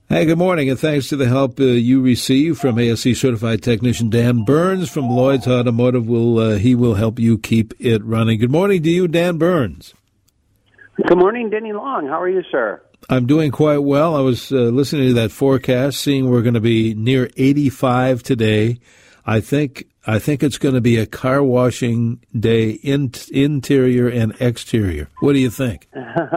Hey, good morning, and thanks to the help you receive from ASE certified technician Dan Burns from Lloyd's Automotive. He will help you keep it running. Good morning to you, Dan Burns. Good morning, Denny Long. How are you, sir? I'm doing quite well. I was listening to that forecast, seeing we're going to be near 85 today. I think it's going to be a car washing day, interior and exterior. What do you think?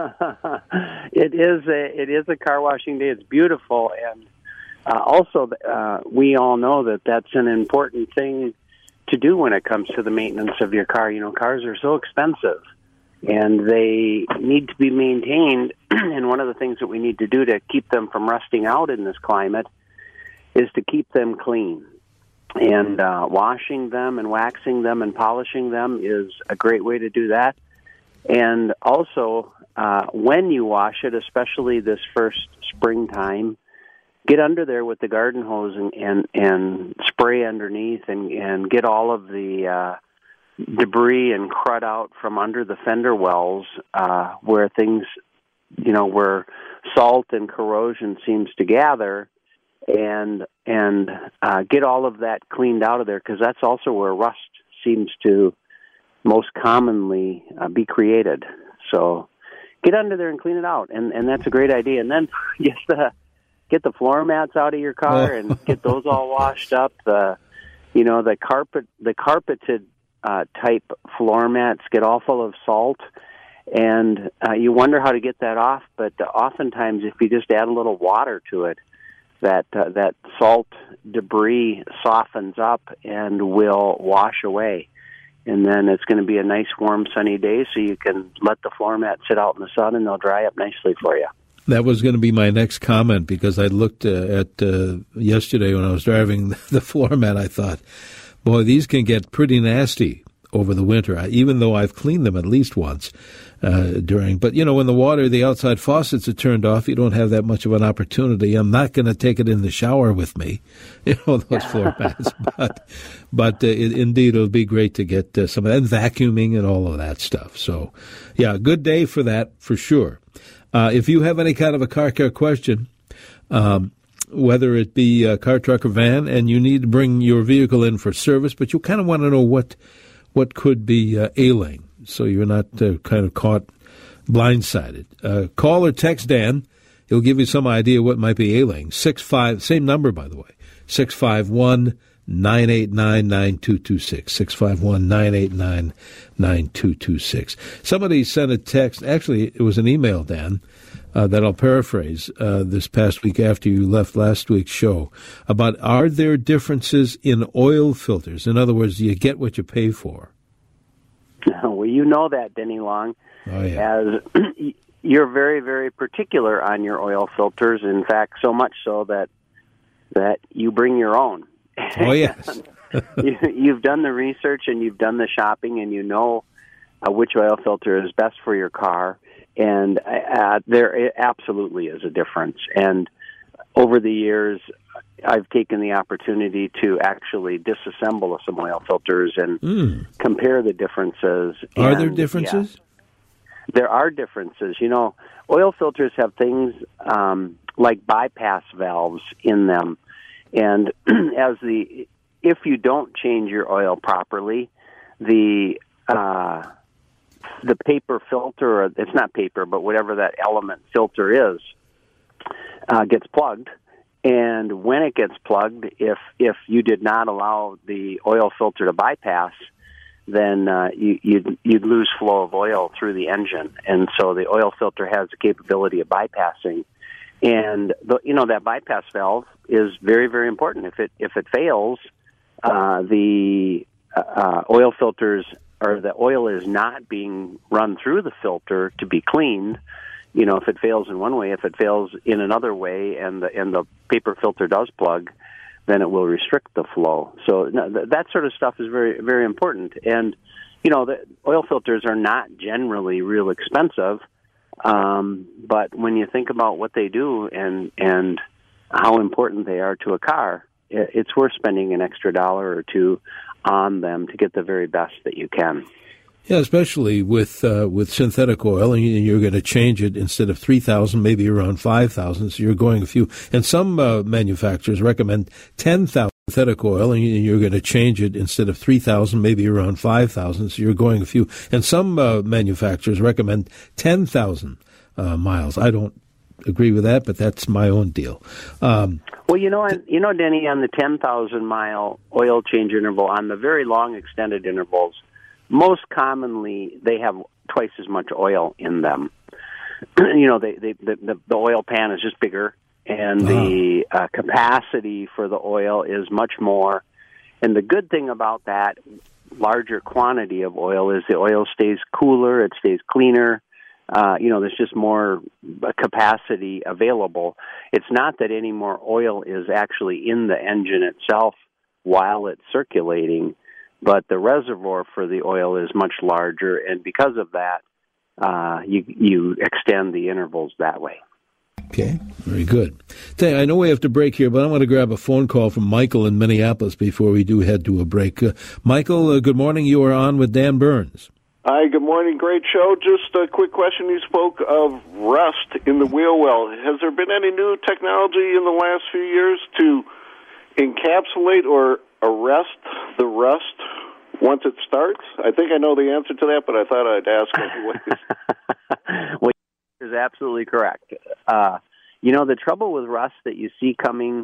It is a car washing day. It's beautiful, and also we all know that that's an important thing to do when it comes to the maintenance of your car. You know, cars are so expensive, and they need to be maintained. And one of the things that we need to do to keep them from rusting out in this climate is to keep them clean. And washing them and waxing them and polishing them is a great way to do that. And also, when you wash it, especially this first springtime, get under there with the garden hose and spray underneath and get all of the debris and crud out from under the fender wells where things, where salt and corrosion seems to gather, and get all of that cleaned out of there, because that's also where rust seems to most commonly be created. So get under there and clean it out, and that's a great idea. And then get the floor mats out of your car and get those all washed up. The carpeted type floor mats get all full of salt, and you wonder how to get that off. But oftentimes, if you just add a little water to it, that salt debris softens up and will wash away. And then it's going to be a nice, warm, sunny day, so you can let the floor mat sit out in the sun, and they'll dry up nicely for you. That was going to be my next comment, because I looked at yesterday when I was driving the floor mat. I thought, boy, these can get pretty nasty over the winter, even though I've cleaned them at least once during. But, when the outside faucets are turned off, you don't have that much of an opportunity. I'm not going to take it in the shower with me, those floor mats. But indeed, it'll be great to get some of that, and vacuuming and all of that stuff. So, yeah, good day for that, for sure. If you have any kind of a car care question, whether it be a car, truck, or van, and you need to bring your vehicle in for service, but you kind of want to know what could be ailing, so you're not kind of caught blindsided. Call or text Dan. He'll give you some idea what might be ailing. Same number, by the way, 651-989-9226, 651-989-9226. Somebody sent a text, actually it was an email, Dan, that I'll paraphrase this past week after you left last week's show, about are there differences in oil filters? In other words, do you get what you pay for? Well, you know that, Denny Long, as you're very, very particular on your oil filters. In fact, so much so that you bring your own. Oh, yes. You've done the research and you've done the shopping, and you know which oil filter is best for your car. And there absolutely is a difference. And over the years, I've taken the opportunity to actually disassemble some oil filters and compare the differences. Are there differences? Yeah, there are differences. Oil filters have things like bypass valves in them. And if you don't change your oil properly, the paper filter, or it's not paper, but whatever that element filter is, gets plugged. And when it gets plugged, if you did not allow the oil filter to bypass, then you'd lose flow of oil through the engine. And so the oil filter has the capability of bypassing. And that bypass valve is very, very important. If it fails, the oil filters, or the oil is not being run through the filter to be cleaned. If it fails in one way, if it fails in another way, and the paper filter does plug, then it will restrict the flow. So that sort of stuff is very, very important. And the oil filters are not generally real expensive, but when you think about what they do and how important they are to a car, it's worth spending an extra $1 or $2 on them to get the very best that you can. Yeah, especially with synthetic oil, and you're going to change it instead of 3,000, maybe around 5,000. So you're going a few. And some manufacturers recommend 10,000 synthetic oil, and you're going to change it instead of 3,000, maybe around 5,000. So you're going a few. And some manufacturers recommend 10,000 miles. I don't agree with that, but that's my own deal. Well, Denny, on the 10,000-mile oil change interval, on the very long extended intervals, most commonly they have twice as much oil in them. The oil pan is just bigger, and the capacity for the oil is much more. And the good thing about that larger quantity of oil is the oil stays cooler, it stays cleaner. There's just more capacity available. It's not that any more oil is actually in the engine itself while it's circulating, but the reservoir for the oil is much larger, and because of that, you extend the intervals that way. Okay, very good. I know we have to break here, but I want to grab a phone call from Michael in Minneapolis before we do head to a break. Michael, good morning. You are on with Dan Burns. Hi, good morning. Great show. Just a quick question. You spoke of rust in the wheel well. Has there been any new technology in the last few years to encapsulate or arrest the rust once it starts? I think I know the answer to that, but I thought I'd ask anyway. Well, is absolutely correct. The trouble with rust that you see coming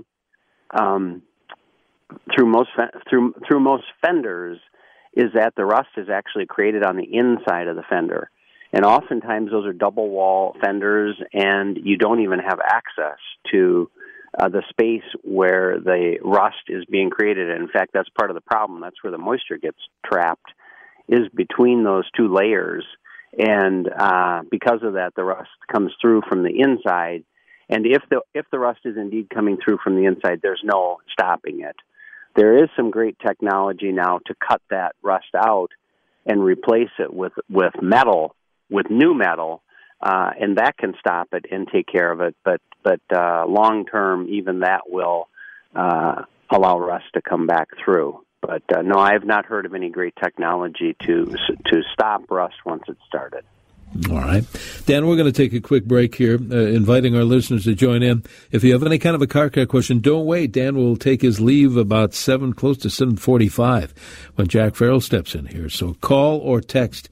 through most fenders is that the rust is actually created on the inside of the fender. And oftentimes those are double wall fenders, and you don't even have access to the space where the rust is being created. And in fact, that's part of the problem. That's where the moisture gets trapped, is between those two layers. And because of that, the rust comes through from the inside. And if the rust is indeed coming through from the inside, there's no stopping it. There is some great technology now to cut that rust out and replace it with metal, with new metal, and that can stop it and take care of it. But long term, even that will allow rust to come back through. But no, I have not heard of any great technology to stop rust once it's started. All right. Dan, we're going to take a quick break here, inviting our listeners to join in. If you have any kind of a car care question, don't wait. Dan will take his leave about close to 7:45 when Jack Farrell steps in here. So call or text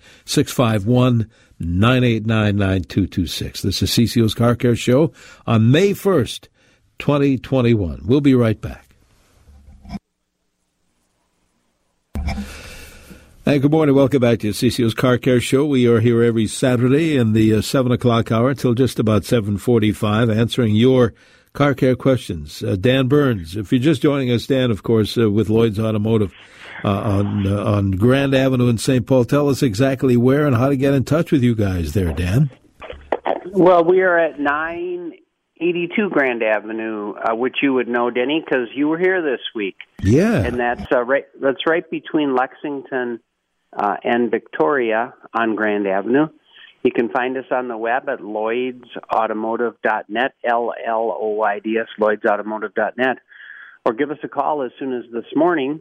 651-989-9226. This is CCO's Car Care Show on May 1st, 2021. We'll be right back. Hey, good morning. Welcome back to CCO's Car Care Show. We are here every Saturday in the 7 o'clock hour until just about 7:45, answering your car care questions. Dan Burns, if you're just joining us, Dan, of course, with Lloyd's Automotive on Grand Avenue in St. Paul. Tell us exactly where and how to get in touch with you guys there, Dan. Well, we are at 982 Grand Avenue, which you would know, Denny, because you were here this week. Yeah. And that's right between Lexington and Victoria on Grand Avenue. You can find us on the web at lloydsautomotive.net, LLOYDS, lloydsautomotive.net, or give us a call as soon as this morning,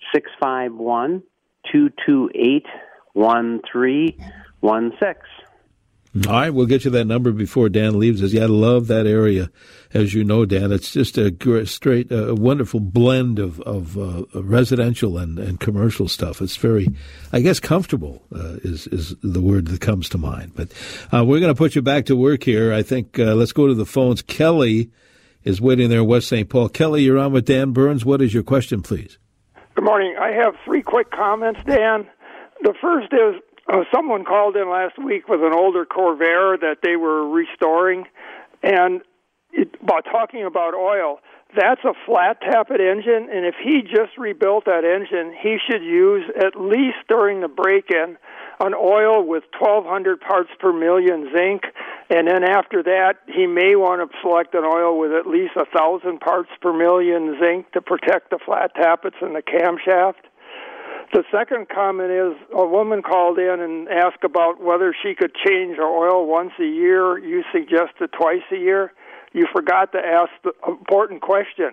651-228-1316. All right, we'll get you that number before Dan leaves us. Yeah, I love that area, as you know, Dan. It's just a wonderful blend of residential and commercial stuff. It's very, I guess, comfortable is the word that comes to mind. But we're going to put you back to work here. I think let's go to the phones. Kelly is waiting there in West St. Paul. Kelly, you're on with Dan Burns. What is your question, please? Good morning. I have 3 quick comments, Dan. The first is, someone called in last week with an older Corvair that they were restoring, and about talking about oil. That's a flat-tappet engine, and if he just rebuilt that engine, he should use, at least during the break-in, an oil with 1,200 parts per million zinc, and then after that, he may want to select an oil with at least 1,000 parts per million zinc to protect the flat tappets and the camshaft. The second comment is a woman called in and asked about whether she could change her oil once a year. You suggested twice a year. You forgot to ask the important question.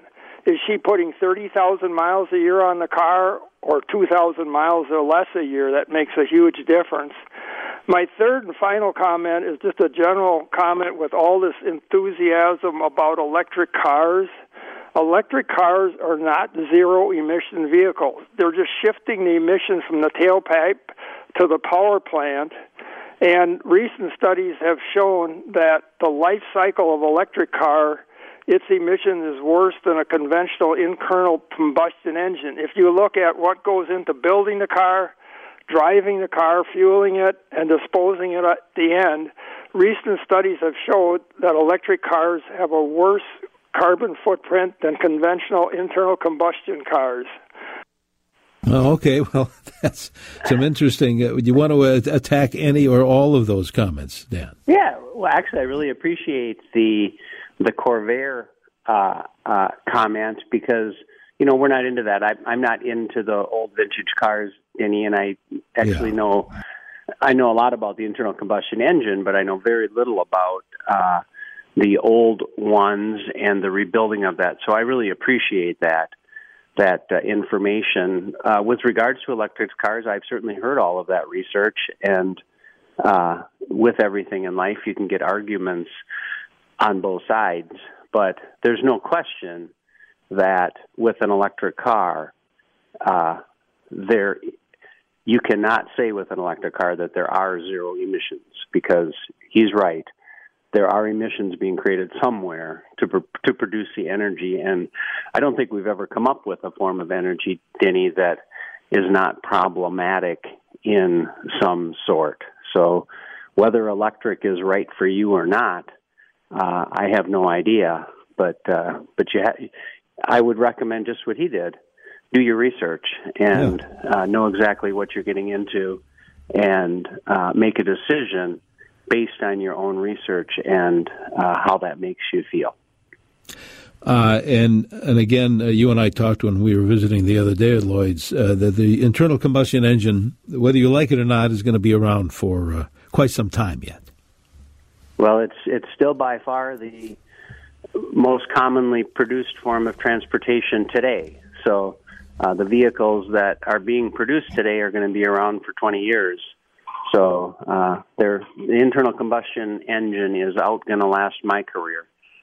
is she putting 30,000 miles a year on the car or 2,000 miles or less a year? That makes a huge difference. My third and final comment is just a general comment with all this enthusiasm about electric cars. Electric cars are not zero-emission vehicles. They're just shifting the emissions from the tailpipe to the power plant. And recent studies have shown that the life cycle of electric car, its emission is worse than a conventional internal combustion engine. If you look at what goes into building the car, driving the car, fueling it, and disposing it at the end, recent studies have showed that electric cars have a worse carbon footprint than conventional internal combustion cars. Oh, okay, well, that's some interesting. You want to attack any or all of those comments, Dan? Yeah, well, actually, I really appreciate the Corvair comment because, you know, we're not into that. I'm not into the old vintage cars, Denny, and I actually know a lot about the internal combustion engine, but I know very little about the old ones and the rebuilding of that. So I really appreciate that information. With regards to electric cars, I've certainly heard all of that research, and with everything in life, you can get arguments on both sides. But there's no question that with an electric car, you cannot say with an electric car that there are zero emissions, because he's right. There are emissions being created somewhere to produce the energy, and I don't think we've ever come up with a form of energy, Denny, that is not problematic in some sort. So whether electric is right for you or not, I have no idea. But I would recommend just what he did. Do your research and know exactly what you're getting into, and make a decision based on your own research and how that makes you feel. And again, you and I talked when we were visiting the other day at Lloyd's that the internal combustion engine, whether you like it or not, is going to be around for quite some time yet. Well, it's still by far the most commonly produced form of transportation today. So the vehicles that are being produced today are going to be around for 20 years. So the internal combustion engine is going to outlast my career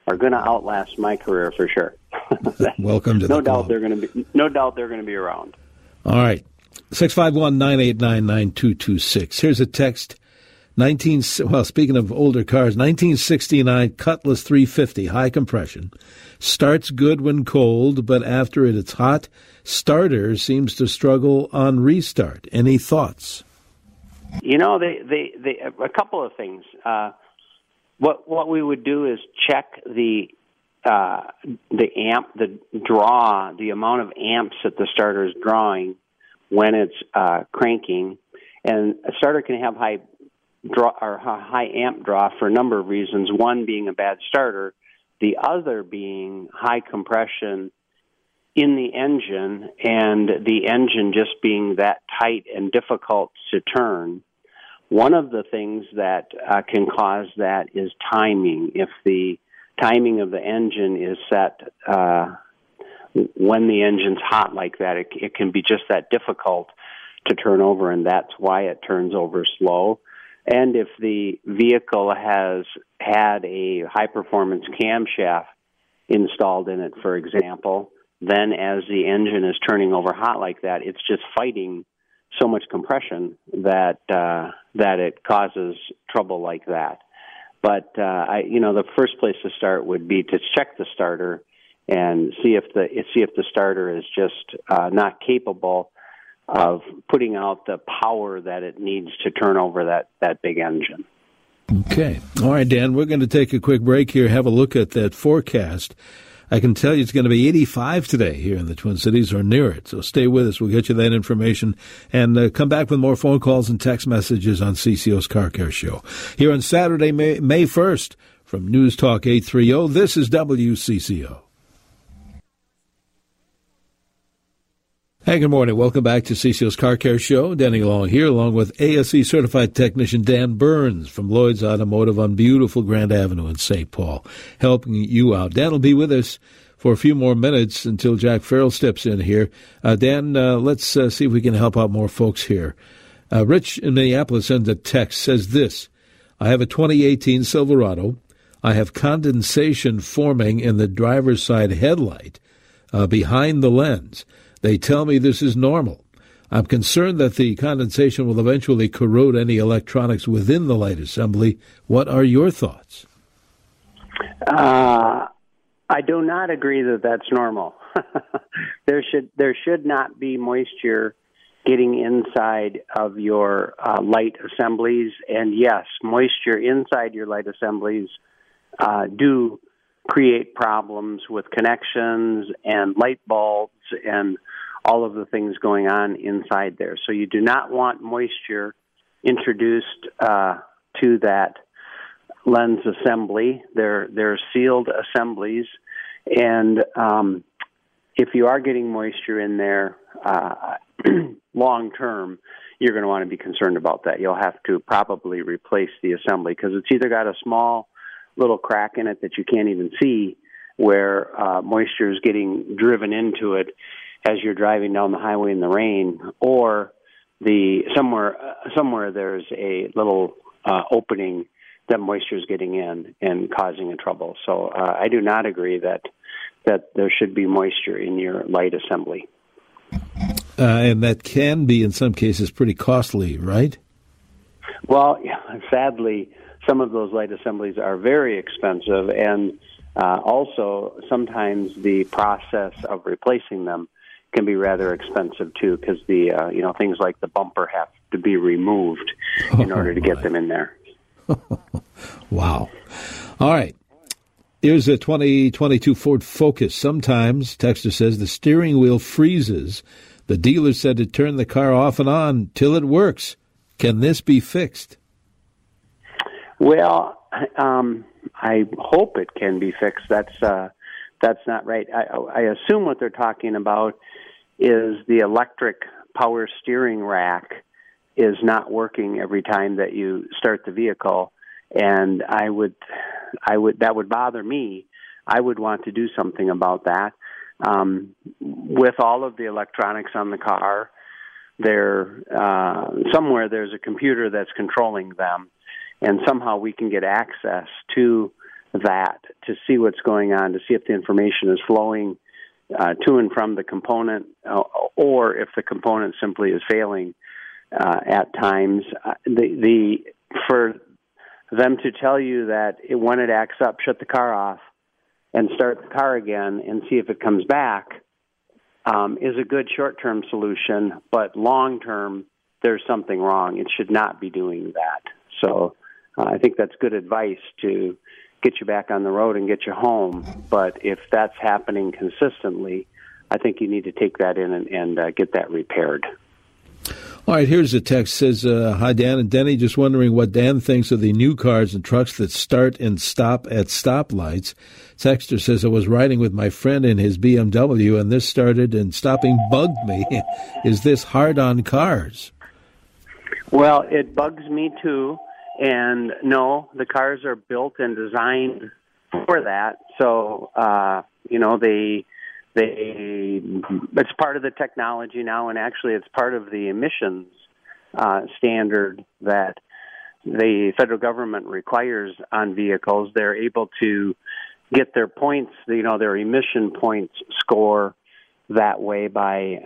for sure. Welcome to the club. No doubt they're going to be around. All right, 651-989-9226. Here's a text. Speaking of older cars, 1969 Cutlass 350 high compression starts good when cold, but after it's hot, starter seems to struggle on restart. Any thoughts? You know, they a couple of things. What we would do is check the amp, the draw, the amount of amps that the starter is drawing when it's cranking, and a starter can have high amp draw for a number of reasons. One being a bad starter, the other being high compression in the engine, and the engine just being that tight and difficult to turn. One of the things that can cause that is timing. If the timing of the engine is set when the engine's hot like that, it can be just that difficult to turn over, and that's why it turns over slow. And if the vehicle has had a high-performance camshaft installed in it, for example, then as the engine is turning over hot like that, it's just fighting so much compression that it causes trouble like that. But the first place to start would be to check the starter and see if the starter is just not capable of putting out the power that it needs to turn over that big engine. Okay. All right, Dan, we're going to take a quick break here, have a look at that forecast. I can tell you it's going to be 85 today here in the Twin Cities or near it. So stay with us. We'll get you that information and come back with more phone calls and text messages on CCO's Car Care Show. Here on Saturday, May 1st from News Talk 830, this is WCCO. Hey, good morning. Welcome back to CCO's Car Care Show. Denny Long here, along with ASE certified technician Dan Burns from Lloyd's Automotive on beautiful Grand Avenue in St. Paul, helping you out. Dan will be with us for a few more minutes until Jack Farrell steps in here. Dan, let's see if we can help out more folks here. Rich in Minneapolis sends a text, says this: I have a 2018 Silverado. I have condensation forming in the driver's side headlight behind the lens. They tell me this is normal. I'm concerned that the condensation will eventually corrode any electronics within the light assembly. What are your thoughts? I do not agree that that's normal. There should not be moisture getting inside of your light assemblies. And yes, moisture inside your light assemblies do create problems with connections and light bulbs and all of the things going on inside there. So you do not want moisture introduced to that lens assembly. They're sealed assemblies, and if you are getting moisture in there long term, you're going to want to be concerned about that. You'll have to probably replace the assembly because it's either got a small little crack in it that you can't even see where moisture is getting driven into it as you're driving down the highway in the rain, or somewhere there's a little opening that moisture is getting in and causing a trouble. So I do not agree that there should be moisture in your light assembly. And that can be, in some cases, pretty costly, right? Well, sadly, some of those light assemblies are very expensive, and also sometimes the process of replacing them can be rather expensive too, because the things like the bumper have to be removed in order to get them in there. Wow. All right. Here's a 2022 Ford Focus. Sometimes, texter says, the steering wheel freezes. The dealer said to turn the car off and on till it works. Can this be fixed? Well, I hope it can be fixed. That's not right. I assume what they're talking about is the electric power steering rack is not working every time that you start the vehicle, and I would that would bother me. I would want to do something about that. With all of the electronics on the car, somewhere there's a computer that's controlling them, and somehow we can get access to that to see what's going on, to see if the information is flowing to and from the component, or if the component simply is failing at times. For them to tell you that when it acts up, shut the car off and start the car again and see if it comes back is a good short-term solution, but long-term, there's something wrong. It should not be doing that. So I think that's good advice to get you back on the road and get you home. But if that's happening consistently, I think you need to take that in and get that repaired. All right, here's a text. Says, hi, Dan and Denny. Just wondering what Dan thinks of the new cars and trucks that start and stop at stoplights. Texter says, I was riding with my friend in his BMW, and this started and stopping bugged me. Is this hard on cars? Well, it bugs me, too. And no, the cars are built and designed for that. So, it's part of the technology now, and actually it's part of the emissions standard that the federal government requires on vehicles. They're able to get their points, their emission points score that way by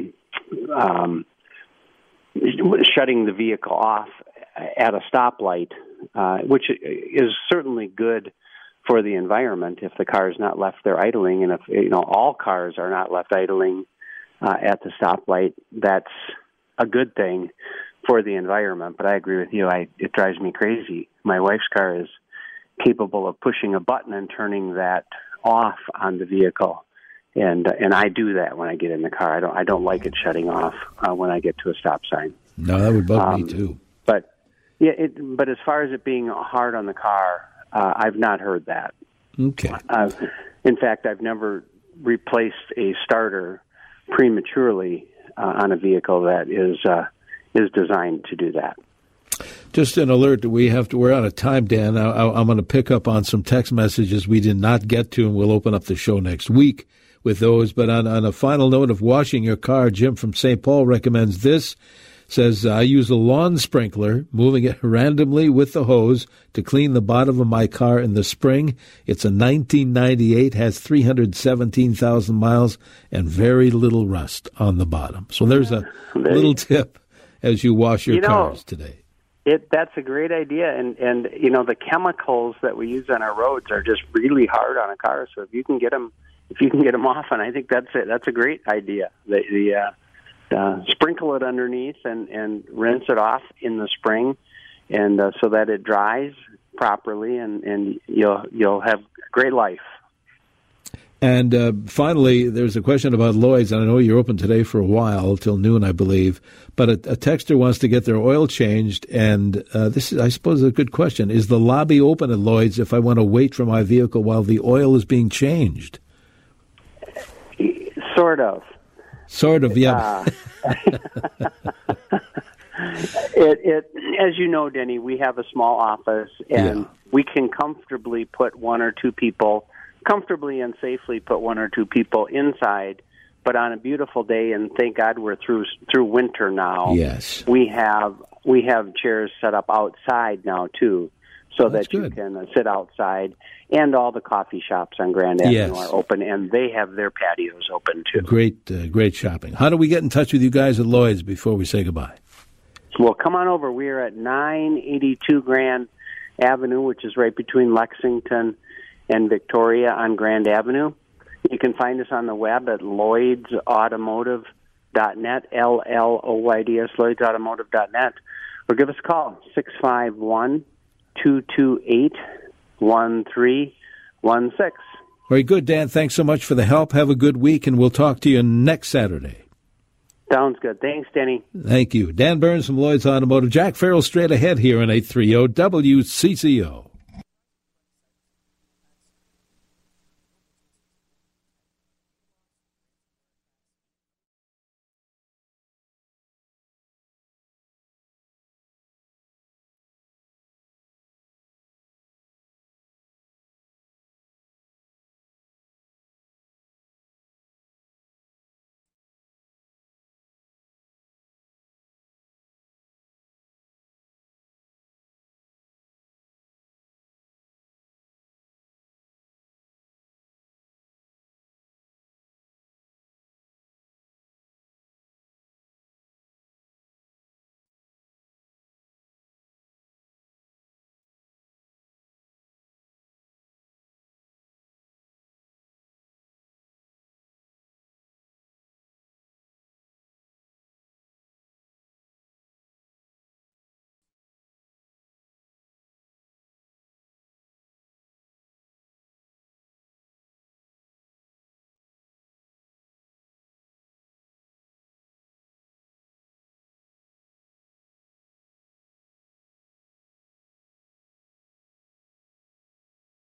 shutting the vehicle off at a stoplight, which is certainly good for the environment if the car is not left there idling, and if all cars are not left idling at the stoplight, that's a good thing for the environment. But I agree with you. It drives me crazy. My wife's car is capable of pushing a button and turning that off on the vehicle, and I do that when I get in the car. I don't like it shutting off when I get to a stop sign. No, that would bug me too. But yeah, but as far as it being hard on the car, I've not heard that. Okay. In fact, I've never replaced a starter prematurely on a vehicle that is designed to do that. Just an alert that we're out of time, Dan. I'm going to pick up on some text messages we did not get to, and we'll open up the show next week with those. But on a final note of washing your car, Jim from St. Paul recommends this. Says, I use a lawn sprinkler, moving it randomly with the hose to clean the bottom of my car in the spring. It's a 1998, has 317,000 miles, and very little rust on the bottom. So there's a little tip as you wash your cars today. That's a great idea, and the chemicals that we use on our roads are just really hard on a car. So if you can get them off, and I think that's it. That's a great idea. Sprinkle it underneath and rinse it off in the spring, and so that it dries properly, and you'll have a great life. And finally, there's a question about Lloyd's, and I know you're open today for a while, till noon, I believe, but a texter wants to get their oil changed, and this is, I suppose, a good question. Is the lobby open at Lloyd's if I want to wait for my vehicle while the oil is being changed? Sort of. Sort of, yeah. As you know, Denny, we have a small office, and we can comfortably and safely put one or two people inside. But on a beautiful day, and thank God we're through winter now. Yes, we have chairs set up outside now too, so that you can sit outside. And all the coffee shops on Grand Avenue are open, and they have their patios open, too. Great shopping. How do we get in touch with you guys at Lloyd's before we say goodbye? Well, come on over. We are at 982 Grand Avenue, which is right between Lexington and Victoria on Grand Avenue. You can find us on the web at LloydsAutomotive.net, LLOYDS, LloydsAutomotive.net, or give us a call, 651-228-1316. Very good, Dan. Thanks so much for the help. Have a good week, and we'll talk to you next Saturday. Sounds good. Thanks, Denny. Thank you. Dan Burns from Lloyd's Automotive. Jack Farrell straight ahead here on 830 WCCO.